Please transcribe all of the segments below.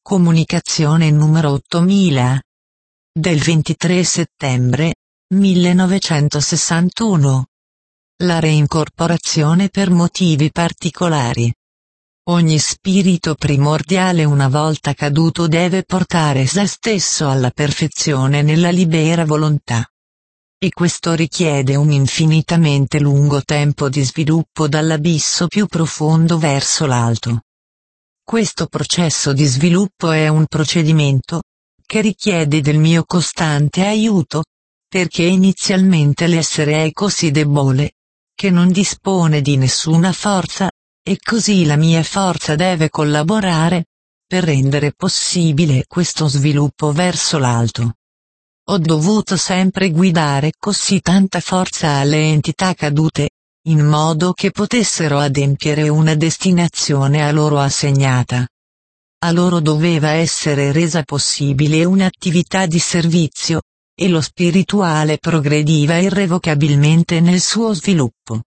Comunicazione numero 8000. Del 23 settembre 1961. La reincorporazione per motivi particolari. Ogni spirito primordiale una volta caduto deve portare se stesso alla perfezione nella libera volontà. E questo richiede un infinitamente lungo tempo di sviluppo dall'abisso più profondo verso l'alto. Questo processo di sviluppo è un procedimento che richiede del mio costante aiuto, perché inizialmente l'essere è così debole che non dispone di nessuna forza, e così la mia forza deve collaborare per rendere possibile questo sviluppo verso l'alto. Ho dovuto sempre guidare così tanta forza alle entità cadute, in modo che potessero adempiere una destinazione a loro assegnata. A loro doveva essere resa possibile un'attività di servizio, e lo spirituale progrediva irrevocabilmente nel suo sviluppo.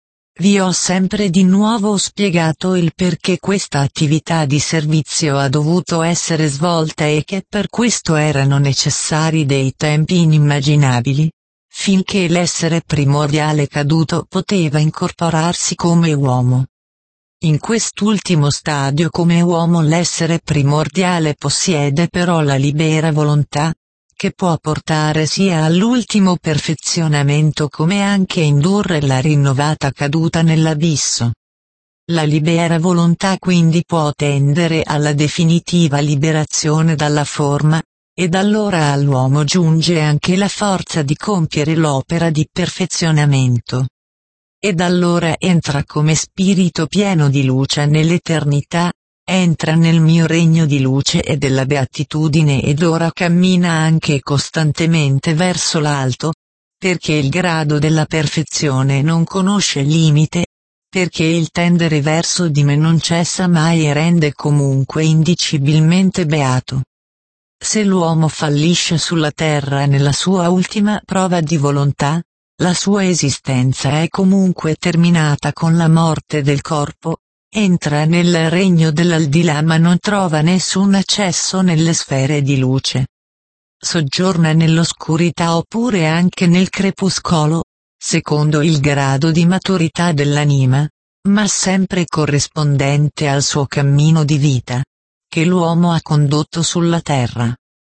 Vi ho sempre di nuovo spiegato il perché questa attività di servizio ha dovuto essere svolta e che per questo erano necessari dei tempi inimmaginabili, finché l'essere primordiale caduto poteva incorporarsi come uomo. In quest'ultimo stadio come uomo l'essere primordiale possiede però la libera volontà, che può portare sia all'ultimo perfezionamento come anche indurre la rinnovata caduta nell'abisso. La libera volontà quindi può tendere alla definitiva liberazione dalla forma, ed allora all'uomo giunge anche la forza di compiere l'opera di perfezionamento. Ed allora entra come spirito pieno di luce nell'eternità, entra nel mio regno di luce e della beatitudine ed ora cammina anche costantemente verso l'alto, perché il grado della perfezione non conosce limite, perché il tendere verso di me non cessa mai e rende comunque indicibilmente beato. Se l'uomo fallisce sulla terra nella sua ultima prova di volontà, la sua esistenza è comunque terminata con la morte del corpo, entra nel regno dell'aldilà ma non trova nessun accesso nelle sfere di luce. Soggiorna nell'oscurità oppure anche nel crepuscolo, secondo il grado di maturità dell'anima, ma sempre corrispondente al suo cammino di vita, che l'uomo ha condotto sulla terra.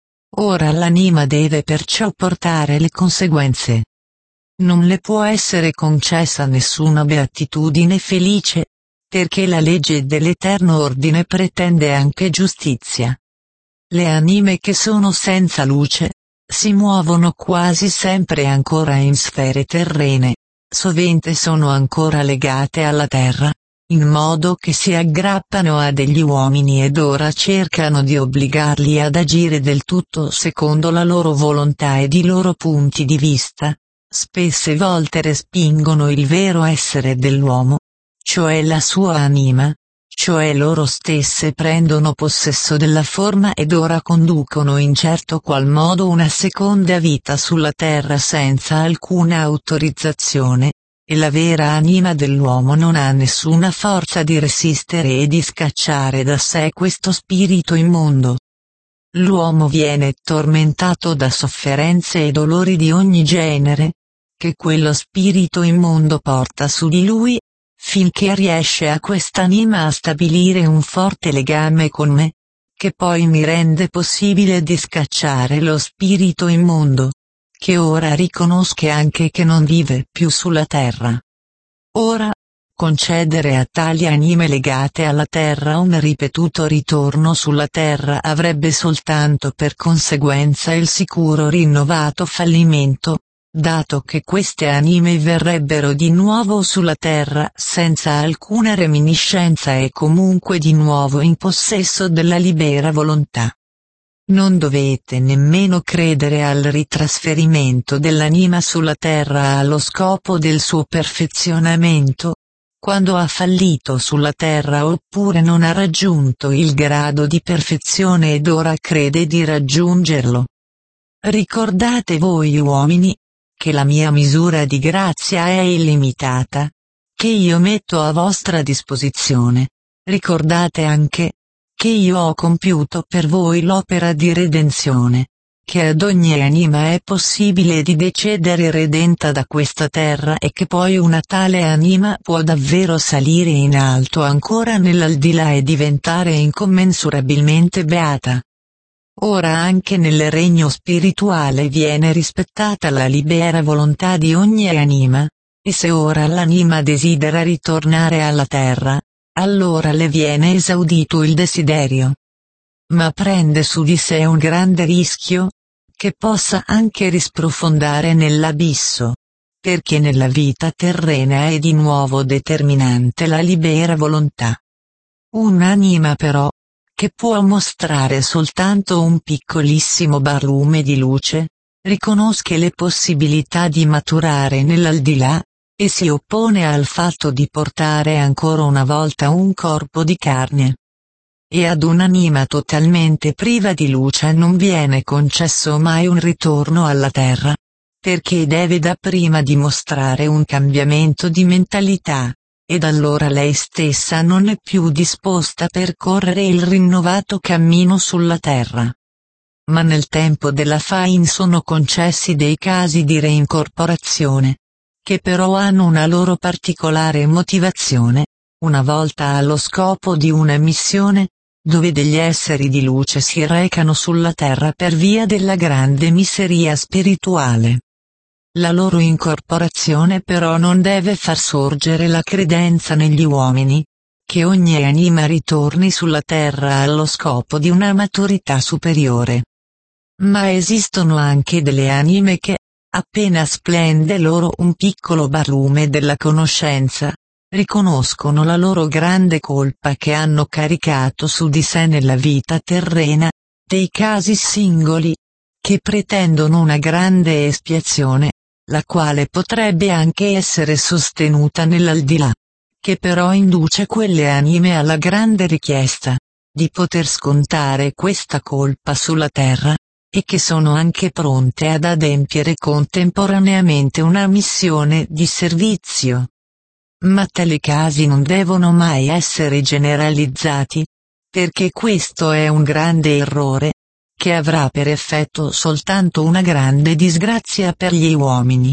Ora l'anima deve perciò portare le conseguenze. Non le può essere concessa nessuna beatitudine felice, perché la legge dell'eterno ordine pretende anche giustizia. Le anime che sono senza luce si muovono quasi sempre ancora in sfere terrene, sovente sono ancora legate alla terra, in modo che si aggrappano a degli uomini ed ora cercano di obbligarli ad agire del tutto secondo la loro volontà ed i loro punti di vista. Spesse volte respingono il vero essere dell'uomo, cioè la sua anima, cioè loro stesse prendono possesso della forma ed ora conducono in certo qual modo una seconda vita sulla terra senza alcuna autorizzazione, e la vera anima dell'uomo non ha nessuna forza di resistere e di scacciare da sé questo spirito immondo. L'uomo viene tormentato da sofferenze e dolori di ogni genere, che quello spirito immondo porta su di lui, finché riesce a quest'anima a stabilire un forte legame con me, che poi mi rende possibile di scacciare lo spirito immondo, che ora riconosca anche che non vive più sulla terra. Ora, concedere a tali anime legate alla terra un ripetuto ritorno sulla terra avrebbe soltanto per conseguenza il sicuro rinnovato fallimento, dato che queste anime verrebbero di nuovo sulla terra senza alcuna reminiscenza e comunque di nuovo in possesso della libera volontà. Non dovete nemmeno credere al ritrasferimento dell'anima sulla terra allo scopo del suo perfezionamento, quando ha fallito sulla terra oppure non ha raggiunto il grado di perfezione ed ora crede di raggiungerlo. Ricordate voi uomini, che la mia misura di grazia è illimitata, che io metto a vostra disposizione. Ricordate anche che io ho compiuto per voi l'opera di redenzione, che ad ogni anima è possibile di decedere redenta da questa terra e che poi una tale anima può davvero salire in alto ancora nell'aldilà e diventare incommensurabilmente beata. Ora anche nel regno spirituale viene rispettata la libera volontà di ogni anima, e se ora l'anima desidera ritornare alla terra, allora le viene esaudito il desiderio. Ma prende su di sé un grande rischio, che possa anche risprofondare nell'abisso, perché nella vita terrena è di nuovo determinante la libera volontà. Un'anima però, che può mostrare soltanto un piccolissimo barlume di luce, riconosce le possibilità di maturare nell'aldilà, e si oppone al fatto di portare ancora una volta un corpo di carne. E ad un'anima totalmente priva di luce non viene concesso mai un ritorno alla terra, perché deve dapprima dimostrare un cambiamento di mentalità, ed allora lei stessa non è più disposta a percorrere il rinnovato cammino sulla terra. Ma nel tempo della Fain sono concessi dei casi di reincorporazione, che però hanno una loro particolare motivazione, una volta allo scopo di una missione, dove degli esseri di luce si recano sulla terra per via della grande miseria spirituale. La loro incorporazione però non deve far sorgere la credenza negli uomini, che ogni anima ritorni sulla terra allo scopo di una maturità superiore. Ma esistono anche delle anime che, appena splende loro un piccolo barlume della conoscenza, riconoscono la loro grande colpa che hanno caricato su di sé nella vita terrena, dei casi singoli, che pretendono una grande espiazione, la quale potrebbe anche essere sostenuta nell'aldilà, che però induce quelle anime alla grande richiesta, di poter scontare questa colpa sulla terra, e che sono anche pronte ad adempiere contemporaneamente una missione di servizio. Ma tali casi non devono mai essere generalizzati, perché questo è un grande errore, che avrà per effetto soltanto una grande disgrazia per gli uomini.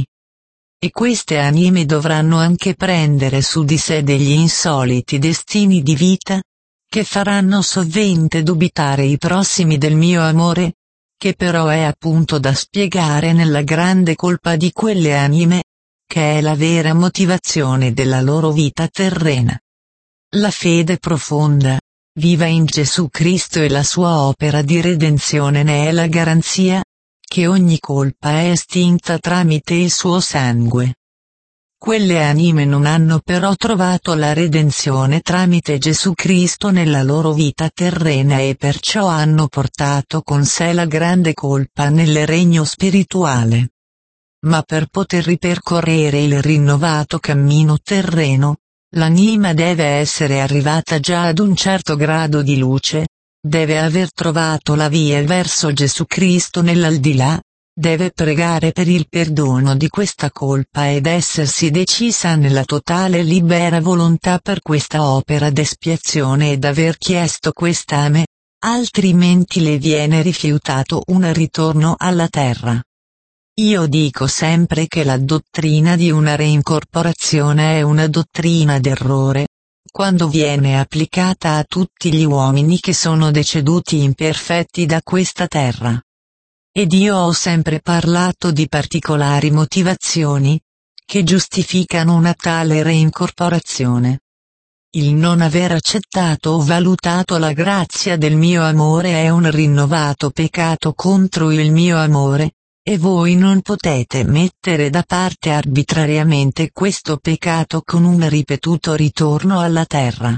E queste anime dovranno anche prendere su di sé degli insoliti destini di vita, che faranno sovente dubitare i prossimi del mio amore, che però è appunto da spiegare nella grande colpa di quelle anime, che è la vera motivazione della loro vita terrena. La fede profonda, viva in Gesù Cristo e la sua opera di redenzione ne è la garanzia, che ogni colpa è estinta tramite il suo sangue. Quelle anime non hanno però trovato la redenzione tramite Gesù Cristo nella loro vita terrena e perciò hanno portato con sé la grande colpa nel regno spirituale. Ma per poter ripercorrere il rinnovato cammino terreno, l'anima deve essere arrivata già ad un certo grado di luce, deve aver trovato la via verso Gesù Cristo nell'aldilà, deve pregare per il perdono di questa colpa ed essersi decisa nella totale libera volontà per questa opera d'espiazione ed aver chiesto questa a me, altrimenti le viene rifiutato un ritorno alla terra. Io dico sempre che la dottrina di una reincorporazione è una dottrina d'errore, quando viene applicata a tutti gli uomini che sono deceduti imperfetti da questa terra. Ed io ho sempre parlato di particolari motivazioni, che giustificano una tale reincorporazione. Il non aver accettato o valutato la grazia del mio amore è un rinnovato peccato contro il mio amore, e voi non potete mettere da parte arbitrariamente questo peccato con un ripetuto ritorno alla terra.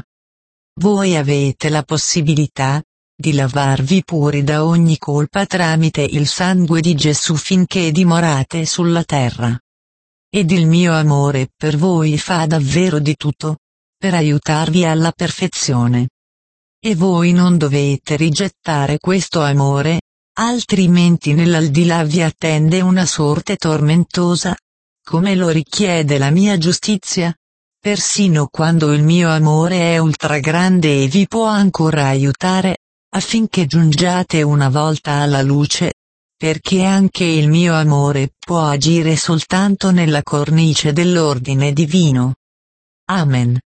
Voi avete la possibilità di lavarvi puri da ogni colpa tramite il sangue di Gesù finché dimorate sulla terra. Ed il mio amore per voi fa davvero di tutto, per aiutarvi alla perfezione. E voi non dovete rigettare questo amore, altrimenti nell'aldilà vi attende una sorte tormentosa, come lo richiede la mia giustizia, persino quando il mio amore è ultra grande e vi può ancora aiutare, affinché giungiate una volta alla luce, perché anche il mio amore può agire soltanto nella cornice dell'ordine divino. Amen.